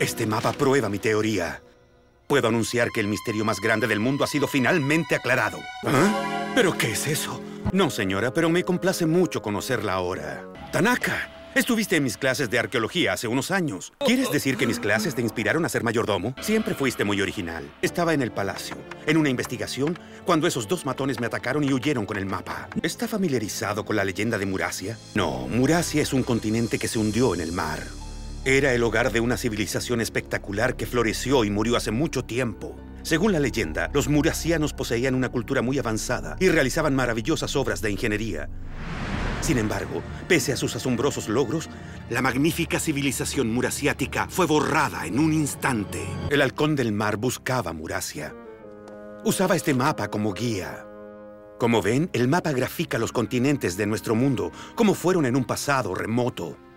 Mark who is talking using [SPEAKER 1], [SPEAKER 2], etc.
[SPEAKER 1] Este mapa prueba mi teoría. Puedo anunciar que el misterio más grande del mundo ha sido finalmente aclarado. ¿Ah? ¿Pero qué es eso? No, señora, pero me complace mucho conocerla ahora. Tanaka, estuviste en mis clases de arqueología hace unos años. ¿Quieres decir que mis clases te inspiraron a ser mayordomo? Siempre fuiste muy original. Estaba en el palacio, en una investigación, cuando esos dos matones me atacaron y huyeron con el mapa. ¿Está familiarizado con la leyenda de Murasia? No, Murasia es un continente que se hundió en el mar. Era el hogar de una civilización espectacular que floreció y murió hace mucho tiempo. Según la leyenda, los murasianos poseían una cultura muy avanzada y realizaban maravillosas obras de ingeniería. Sin embargo, pese a sus asombrosos logros, la magnífica civilización murasiática fue borrada en un instante. El halcón del mar buscaba Murasia. Usaba este mapa como guía. Como ven, el mapa grafica los continentes de nuestro mundo, como fueron en un pasado remoto.